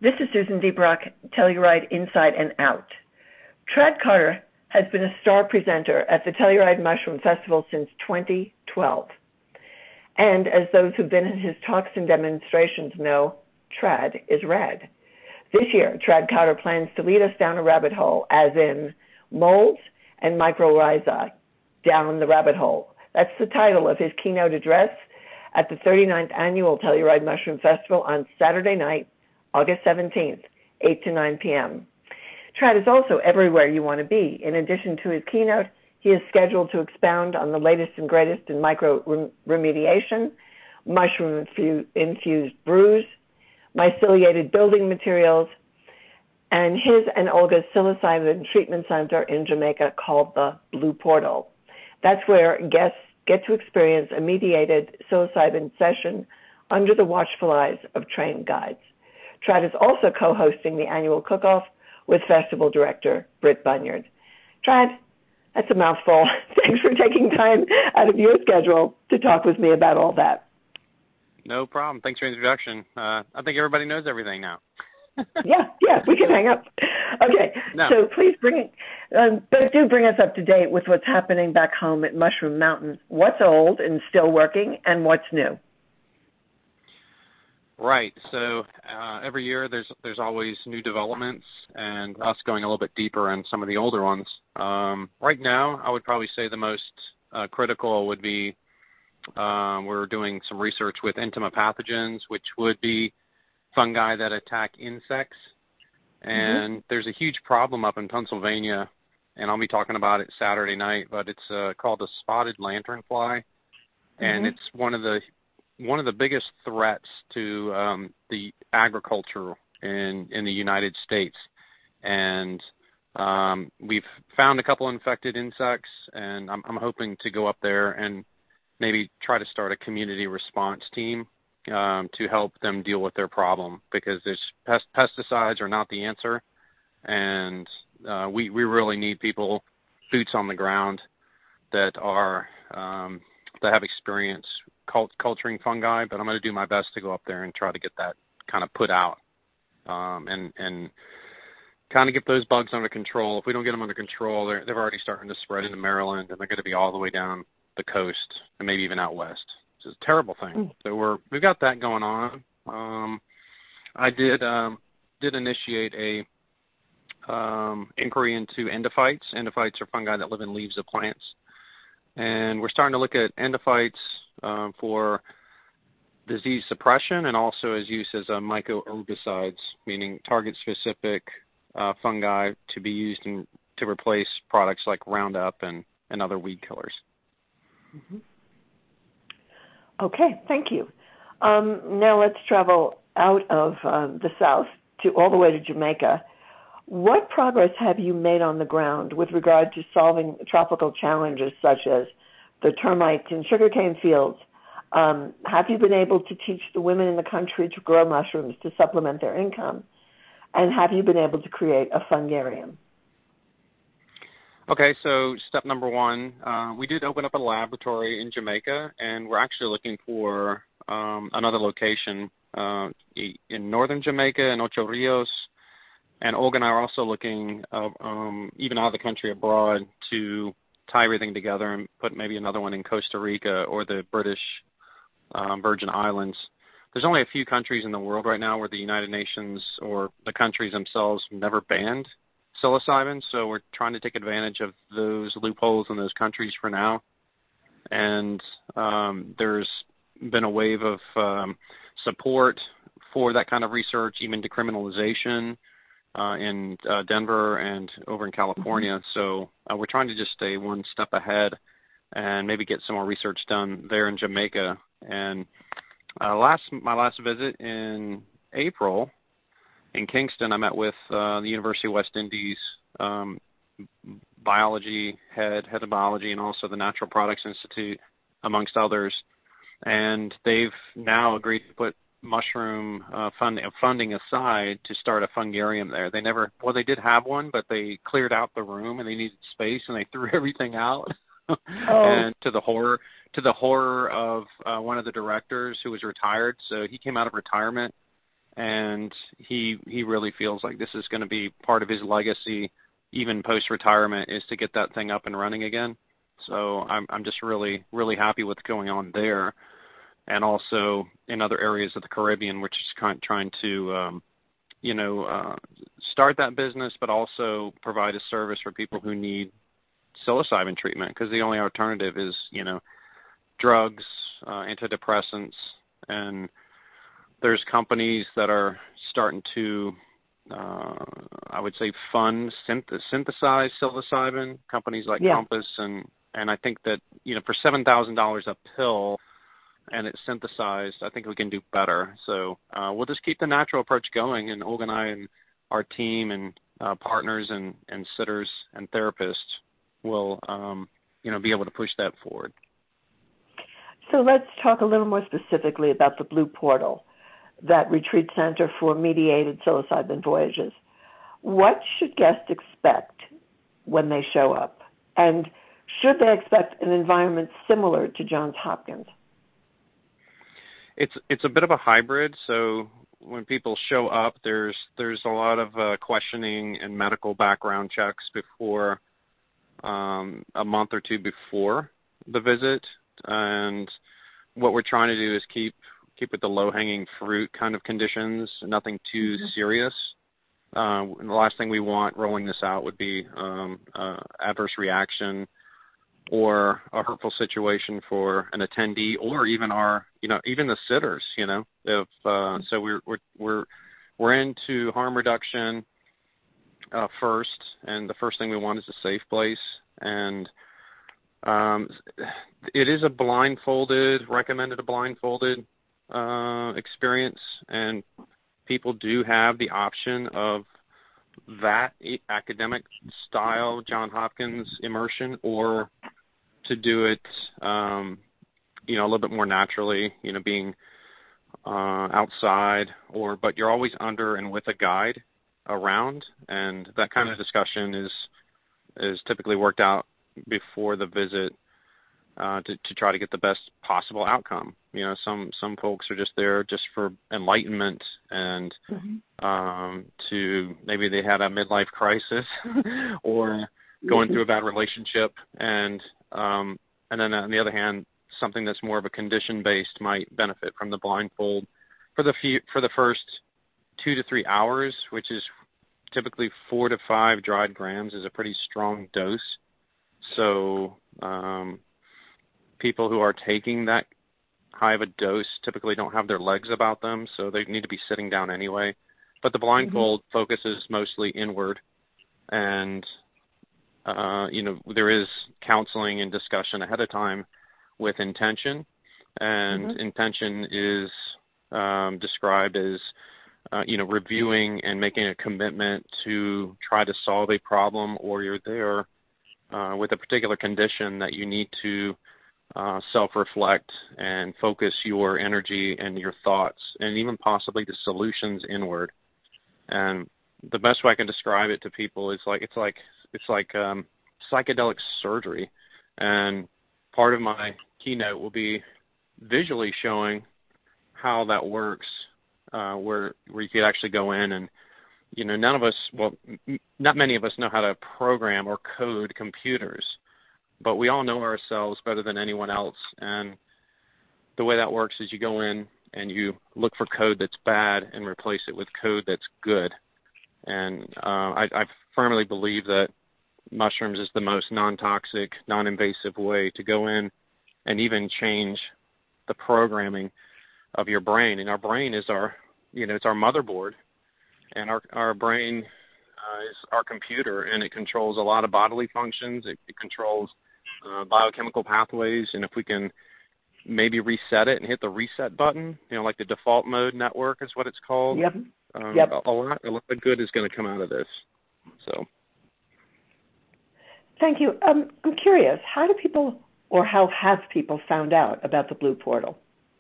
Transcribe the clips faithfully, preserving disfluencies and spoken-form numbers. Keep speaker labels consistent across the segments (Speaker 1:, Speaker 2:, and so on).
Speaker 1: This is Susan Deebrock, Telluride Inside and Out. Tradd Carter has been a star presenter at the Telluride Mushroom Festival since twenty twelve. And as those who've been at his talks and demonstrations know, Tradd is rad. This year, Tradd Carter plans to lead us down a rabbit hole, as in molds and mycorrhiza, down the rabbit hole. That's the title of his keynote address at the thirty-ninth Annual Telluride Mushroom Festival on Saturday night, August seventeenth, eight to nine p.m. Tradd is also everywhere you want to be. In addition to his keynote, he is scheduled to expound on the latest and greatest in micro-remediation, mushroom-infused brews, myceliated building materials, and his and Olga's psilocybin treatment center in Jamaica called the Blue Portal. That's where guests get to experience a mediated psilocybin session under the watchful eyes of trained guides. Tradd is also co-hosting the annual cook-off with festival director Britt Bunyard. Tradd, that's a mouthful. Thanks for taking time out of your schedule to talk with me about all that.
Speaker 2: No problem. Thanks for the introduction. Uh, I think everybody knows everything now.
Speaker 1: yeah, yeah, we can hang up. Okay,
Speaker 2: no.
Speaker 1: So please bring it, um, but do bring us up to date with what's happening back home at Mushroom Mountain. What's old and still working, and what's new?
Speaker 2: Right. So uh, every year there's there's always new developments, and us going a little bit deeper in some of the older ones. Um, right now, I would probably say the most uh, critical would be uh, we're doing some research with entomopathogens, which would be fungi that attack insects. And mm-hmm. there's a huge problem up in Pennsylvania, and I'll be talking about it Saturday night, but it's uh, called the spotted lanternfly, mm-hmm. and it's one of the one of the biggest threats to um, the agriculture in, in the United States. And um, we've found a couple infected insects, and I'm, I'm hoping to go up there and maybe try to start a community response team um, to help them deal with their problem, because there's pest- pesticides are not the answer. And uh, we, we really need people, boots on the ground, that are um, that have experience cult- culturing fungi. But I'm going to do my best to go up there and try to get that kind of put out um, and and kind of get those bugs under control. If we don't get them under control, they're, they're already starting to spread into Maryland, and they're going to be all the way down the coast and maybe even out west. It's a terrible thing. So we're we've got that going on. Um, I did um, did initiate a um, inquiry into endophytes. Endophytes are fungi that live in leaves of plants, and we're starting to look at endophytes um, for disease suppression and also as use as a mycoherbicides, meaning target-specific uh, fungi to be used in, to replace products like Roundup and, and other weed killers.
Speaker 1: Mm-hmm. Okay, thank you. Um, now let's travel out of um, the South to all the way to Jamaica. What progress have you made on the ground with regard to solving tropical challenges such as the termites in sugarcane fields? Um, have you been able to teach the women in the country to grow mushrooms to supplement their income? And have you been able to create a fungarium?
Speaker 2: Okay, so step number one, uh, we did open up a laboratory in Jamaica, and we're actually looking for um, another location uh, in northern Jamaica, in Ocho Rios. And Olga and I are also looking, uh, um, even out of the country abroad, to tie everything together and put maybe another one in Costa Rica or the British um, Virgin Islands. There's only a few countries in the world right now where the United Nations or the countries themselves never banned psilocybin, so we're trying to take advantage of those loopholes in those countries for now. And um, there's been a wave of um, support for that kind of research, even decriminalization uh, in uh, Denver and over in California. Mm-hmm. So uh, we're trying to just stay one step ahead and maybe get some more research done there in Jamaica. And uh, last my last visit in April, in Kingston, I met with uh, the University of West Indies um, biology head, head of biology, and also the Natural Products Institute, amongst others. And they've now agreed to put mushroom uh, fund, funding aside to start a fungarium there. They never, well, they did have one, but they cleared out the room and they needed space, and they threw everything out. Oh. And to the horror, to the horror of uh, one of the directors who was retired, so he came out of retirement and he he really feels like this is going to be part of his legacy, even post-retirement, is to get that thing up and running again. So I'm I'm just really, really happy with what's going on there. And also in other areas of the Caribbean, which is kind of trying to, um, you know, uh, start that business, but also provide a service for people who need psilocybin treatment, because the only alternative is, you know, drugs, uh, antidepressants, and there's companies that are starting to, uh, I would say, fund synth- synthesize psilocybin, companies like
Speaker 1: yeah.
Speaker 2: Compass, and, and I think that, you know, for seven thousand dollars a pill, and it's synthesized, I think we can do better. So uh, we'll just keep the natural approach going, and Olga and I and our team and uh, partners and, and sitters and therapists will, um, you know, be able to push that forward.
Speaker 1: So let's talk a little more specifically about the Blue Portal, that retreat center for mediated psilocybin voyages. What should guests expect when they show up? And should they expect an environment similar to Johns Hopkins?
Speaker 2: It's it's a bit of a hybrid. So when people show up, there's there's a lot of uh, questioning and medical background checks before um, a month or two before the visit. And what we're trying to do is keep keep it the low-hanging fruit kind of conditions, nothing too mm-hmm. serious. Uh, the last thing we want rolling this out would be um, uh, adverse reaction or a hurtful situation for an attendee, or even our, you know, even the sitters, you know. If uh, so, we're we're we're we're into harm reduction uh, first, and the first thing we want is a safe place. And um, it is a blindfolded, recommended a blindfolded uh, experience, and people do have the option of that academic style Johns Hopkins immersion, or to do it, um, you know, a little bit more naturally, you know, being uh, outside, or but you're always under and with a guide around, and that kind of discussion is is typically worked out before the visit uh, to, to try to get the best possible outcome. You know, some some folks are just there just for enlightenment and mm-hmm. um, to maybe they had a midlife crisis or going through a bad relationship, and um, and then on the other hand, something that's more of a condition based might benefit from the blindfold for the few, for the first two to three hours, which is typically four to five dried grams is a pretty strong dose. So um, people who are taking that high of a dose typically don't have their legs about them, so they need to be sitting down anyway. But the blindfold mm-hmm. focuses mostly inward, and uh, you know, there is counseling and discussion ahead of time with intention, and mm-hmm. intention is um, described as uh, you know, reviewing and making a commitment to try to solve a problem, or you're there uh, with a particular condition that you need to uh, self-reflect and focus your energy and your thoughts, and even possibly the solutions inward. And the best way I can describe it to people is like it's like it's like um, psychedelic surgery. And part of my keynote will be visually showing how that works, uh, where where you could actually go in and, you know, none of us, well, m- not many of us know how to program or code computers, but we all know ourselves better than anyone else. And the way that works is you go in and you look for code that's bad and replace it with code that's good. And uh, I, I firmly believe that mushrooms is the most non-toxic, non-invasive way to go in and even change the programming of your brain. And our brain is our, you know, it's our motherboard, and our our brain uh, is our computer, and it controls a lot of bodily functions. It, it controls uh, biochemical pathways, and if we can maybe reset it and hit the reset button, you know, like the default mode network is what it's called.
Speaker 1: Yep.
Speaker 2: Um,
Speaker 1: yep.
Speaker 2: A, a lot, a lot of good is going to come out of this. So.
Speaker 1: Thank you. Um, I'm curious, how do people, or how have people found out about the Blue Portal?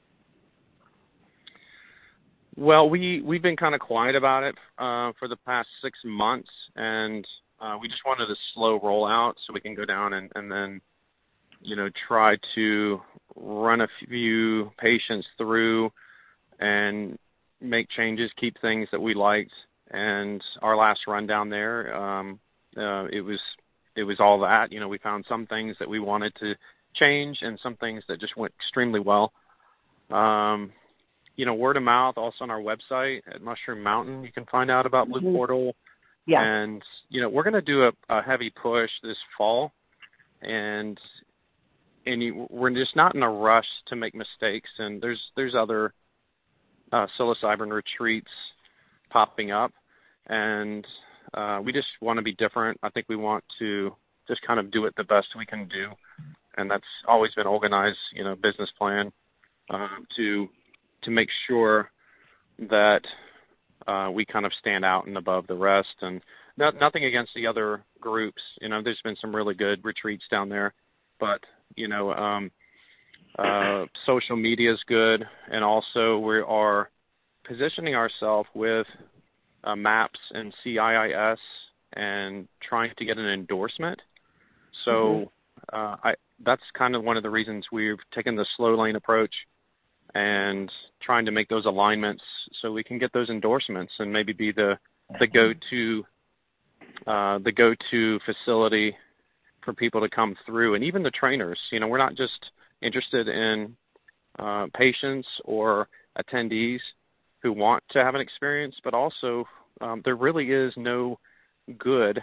Speaker 2: Well, we, we've been kind of quiet about it uh, for the past six months, and uh, we just wanted a slow rollout so we can go down and, and then, you know, try to run a few patients through and make changes, keep things that we liked. And our last run down there, um, uh, it was it was all that. You know, we found some things that we wanted to change and some things that just went extremely well. Um, you know, word of mouth, also on our website at Mushroom Mountain, you can find out about Blue mm-hmm. Portal.
Speaker 1: Yeah.
Speaker 2: And, you know, we're going to do a, a heavy push this fall. And and you, we're just not in a rush to make mistakes. And there's there's other uh, psilocybin retreats popping up. And uh, we just want to be different. I think we want to just kind of do it the best we can do. And that's always been organized, you know, business plan um, to to make sure that uh, we kind of stand out and above the rest. And not, nothing against the other groups. You know, there's been some really good retreats down there. But, you know, um, uh, social media is good. And also we are positioning ourselves with uh, MAPS and C I I S and trying to get an endorsement. So mm-hmm. uh, I that's kind of one of the reasons we've taken the slow lane approach and trying to make those alignments so we can get those endorsements and maybe be the the go-to uh, the go-to facility for people to come through, and even the trainers. You know, we're not just interested in uh, patients or attendees who want to have an experience, but also um, there really is no good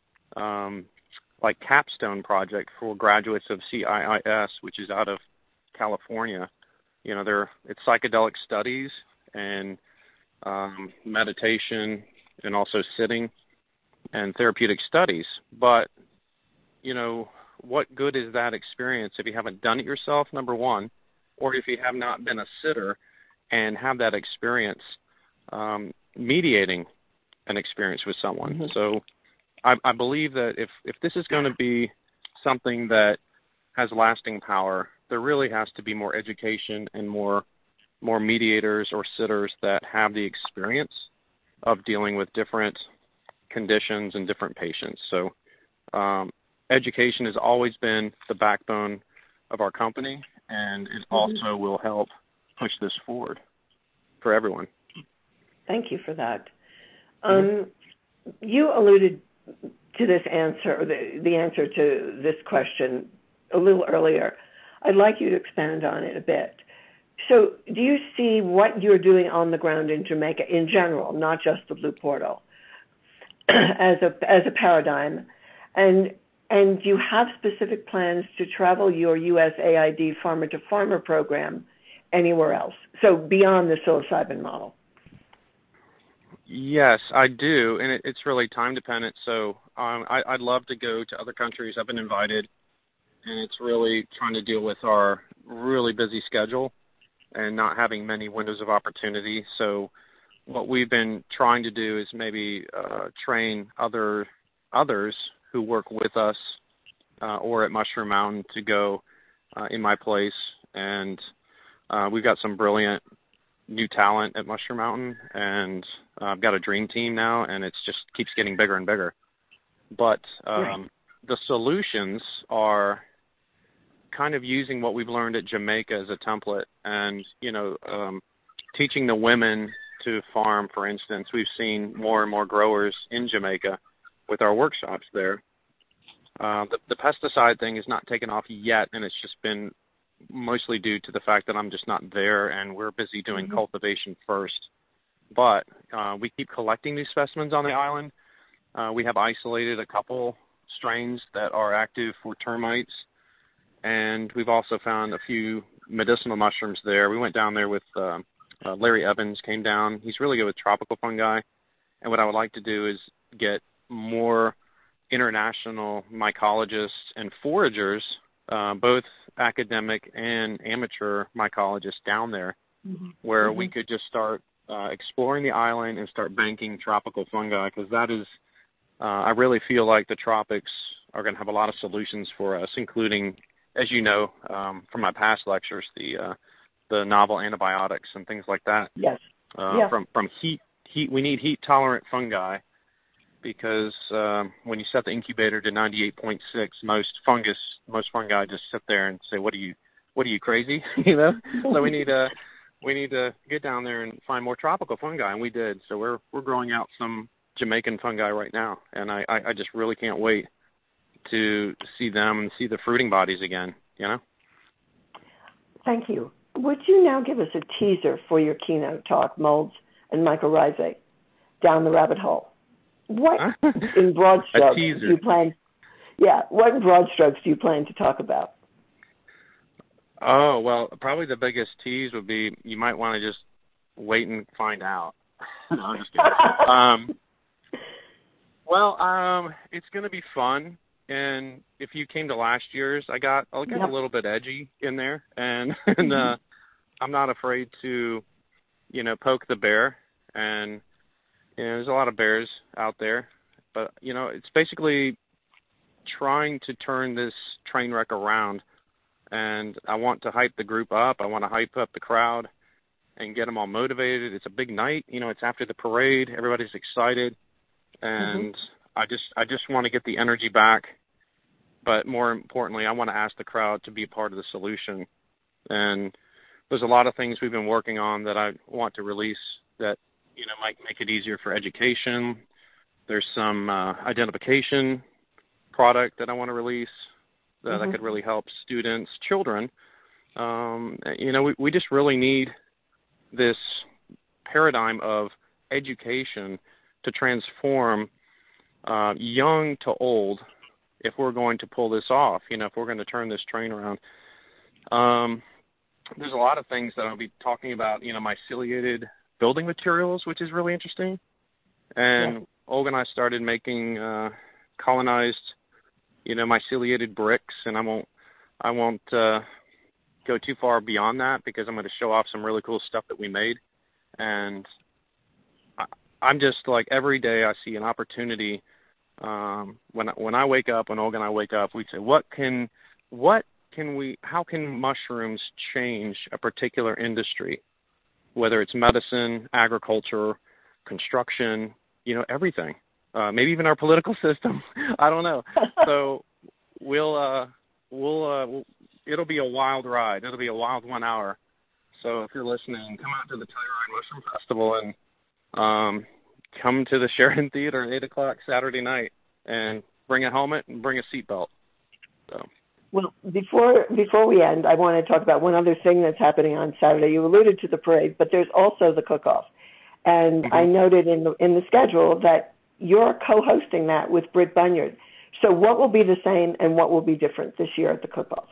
Speaker 2: um, like capstone project for graduates of C I I S, which is out of California. You know, they're, it's psychedelic studies and um, meditation and also sitting and therapeutic studies. But, you know, what good is that experience if you haven't done it yourself, number one, or if you have not been a sitter and have that experience um, mediating an experience with someone. Mm-hmm. So I, I believe that if, if this is going to be something that has lasting power, there really has to be more education and more more mediators or sitters that have the experience of dealing with different conditions and different patients. So um, education has always been the backbone of our company, and it also will help push this forward for everyone.
Speaker 1: Thank you for that. Um, you alluded to this answer, or the, the answer to this question a little earlier. I'd like you to expand on it a bit. So do you see what you're doing on the ground in Jamaica in general, not just the Blue Portal, as a as a paradigm? And and do you have specific plans to travel your U S A I D farmer-to-farmer program anywhere else, so beyond the psilocybin model?
Speaker 2: Yes, I do, and it, it's really time-dependent. So um, I, I'd love to go to other countries. I've been invited, and it's really trying to deal with our really busy schedule and not having many windows of opportunity. So what we've been trying to do is maybe uh, train other others who work with us uh, or at Mushroom Mountain to go uh, in my place. And uh, we've got some brilliant new talent at Mushroom Mountain, and uh, I've got a dream team now, and it's just keeps getting bigger and bigger. But um, right. the solutions are kind of using what we've learned at Jamaica as a template, and, you know, um, teaching the women to farm, for instance. We've seen more and more growers in Jamaica with our workshops there. Uh, the, the pesticide thing is not taken off yet, and it's just been mostly due to the fact that I'm just not there, and we're busy doing mm-hmm. cultivation first. But uh, we keep collecting these specimens on the island. Uh, we have isolated a couple strains that are active for termites, and we've also found a few medicinal mushrooms there. We went down there with uh, uh, Larry Evans came down. He's really good with tropical fungi. And what I would like to do is get more international mycologists and foragers, uh, both academic and amateur mycologists down there, mm-hmm. where mm-hmm. we could just start uh, exploring the island and start banking tropical fungi, because that is, uh, I really feel like the tropics are going to have a lot of solutions for us, including, as you know, um, from my past lectures, the uh, the novel antibiotics and things like that.
Speaker 1: Yes.
Speaker 2: Uh,
Speaker 1: yeah.
Speaker 2: From from heat, heat, we need heat tolerant fungi, because um, when you set the incubator to ninety-eight point six, most fungus, most fungi just sit there and say, "What are you, what are you crazy?" you know. So we need a we need to get down there and find more tropical fungi, and we did. So we're we're growing out some Jamaican fungi right now, and I, I, I just really can't wait to see them and see the fruiting bodies again, you know?
Speaker 1: Thank you. Would you now give us a teaser for your keynote talk, Molds and Mycorrhizae, Down the Rabbit Hole? What, in broad strokes, do you plan? Yeah, what in broad strokes do you plan to talk about?
Speaker 2: Oh, well, probably the biggest tease would be you might want to just wait and find out. No, I'm just kidding. um, well, um, it's going to be fun. And if you came to last year's, I got I got yep. a little bit edgy in there, and, and uh, I'm not afraid to, you know, poke the bear. And you know, there's a lot of bears out there, but you know, it's basically trying to turn this train wreck around. And I want to hype the group up. I want to hype up the crowd and get them all motivated. It's a big night, you know. It's after the parade. Everybody's excited, and mm-hmm. I just I just want to get the energy back. But more importantly, I want to ask the crowd to be a part of the solution. And there's a lot of things we've been working on that I want to release that, you know, might make it easier for education. There's some uh, identification product that I want to release that, mm-hmm. that could really help students, children. Um, you know, we, we just really need this paradigm of education to transform uh, young to old if we're going to pull this off, you know, if we're going to turn this train around. Um, there's a lot of things that I'll be talking about, you know, myceliated building materials, which is really interesting. And yeah. Olga and I started making uh, colonized, you know, myceliated bricks, and I won't, I won't uh, go too far beyond that because I'm going to show off some really cool stuff that we made. And I, I'm just like every day I see an opportunity. Um, when when I wake up, when Olga and I wake up, we say, what can, what can we, how can mushrooms change a particular industry, whether it's medicine, agriculture, construction, you know, everything. Uh, maybe even our political system. I don't know. So we'll, uh, we'll, uh, we'll, it'll be a wild ride. It'll be a wild one hour. So if you're listening, come out to the Telluride Mushroom Festival and um, come to the Sheridan Theater at eight o'clock Saturday night and bring a helmet and bring a seatbelt. So.
Speaker 1: Well, before before we end, I want to talk about one other thing that's happening on Saturday. You alluded to the parade, but there's also the cook-off. And mm-hmm. I noted in the in the schedule that you're co-hosting that with Britt Bunyard. So what will be the same and what will be different this year at the cook-off?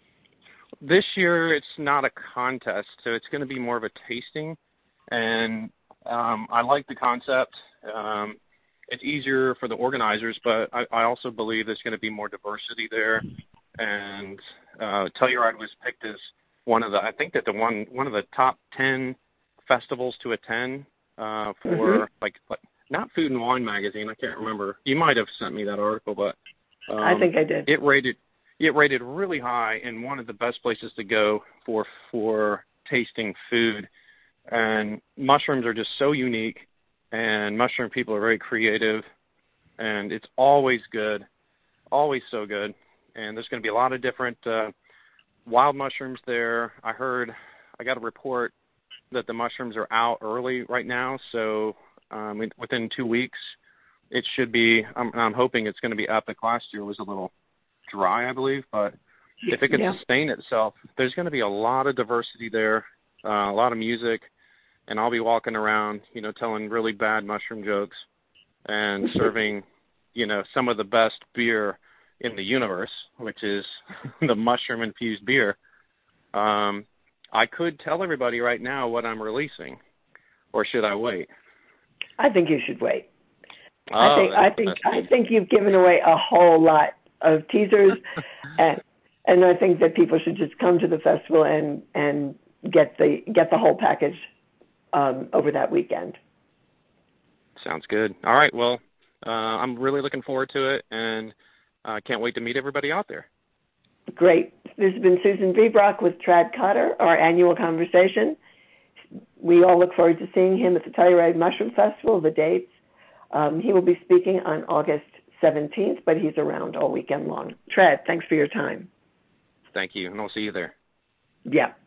Speaker 2: This year it's not a contest, so it's going to be more of a tasting. And um, I like the concept. Um, it's easier for the organizers, but I, I also believe there's going to be more diversity there. And uh, Telluride was picked as one of the, I think that the one one of the top ten festivals to attend uh, for mm-hmm. like, like not Food and Wine magazine. I can't remember. You might have sent me that article, but um,
Speaker 1: I think I did.
Speaker 2: It rated it rated really high and one of the best places to go for for tasting food. And mushrooms are just so unique, and mushroom people are very creative, and it's always good, always so good. And there's going to be a lot of different uh, wild mushrooms there. I heard, I got a report that the mushrooms are out early right now, so um, within two weeks, it should be, I'm, I'm hoping it's going to be epic. Last year was a little dry, I believe, but if it can yeah. sustain itself, there's going to be a lot of diversity there, uh, a lot of music, and I'll be walking around, you know, telling really bad mushroom jokes and serving, you know, some of the best beer in the universe, which is the mushroom-infused beer. Um, I could tell everybody right now what I'm releasing, or should I wait?
Speaker 1: I think you should wait.
Speaker 2: Oh,
Speaker 1: I think I think I think you've given away a whole lot of teasers, and and I think that people should just come to the festival and and get the get the whole package um, over that weekend.
Speaker 2: Sounds good. All right. Well, uh, I'm really looking forward to it, and I uh, can't wait to meet everybody out there.
Speaker 1: Great. This has been Susan Vibrock with Tradd Cotter, our annual conversation. We all look forward to seeing him at the Telluride Mushroom Festival, the dates. Um, he will be speaking on August seventeenth, but he's around all weekend long. Tradd, thanks for your time.
Speaker 2: Thank you, and I'll see you there.
Speaker 1: Yeah.